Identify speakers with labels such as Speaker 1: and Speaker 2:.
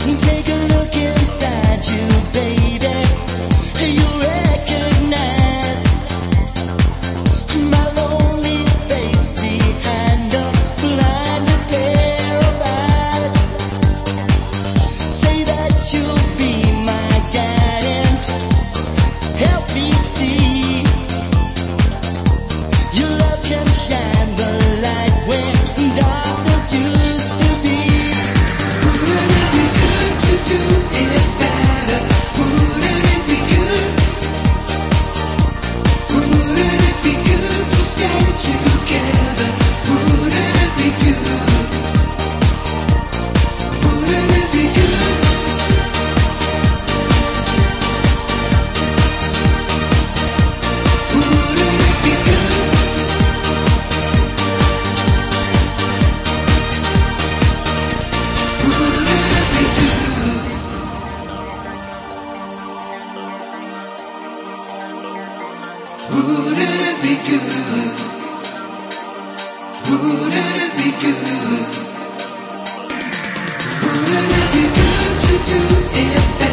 Speaker 1: Take a look inside you, baby. You recognize my lonely face behind a blinded pair of eyes. Say that you'll be my guidance. Help me see your love can shine the light where darkness used to be. Wouldn't it be good to do it better? Wouldn't it be good? Wouldn't it be good to stay together? Wouldn't it be good? Wouldn't it be good? Wouldn't it be good? Wouldn't it be good? Wouldn't it be good? Wouldn't it be good? Wouldn't it be good to do it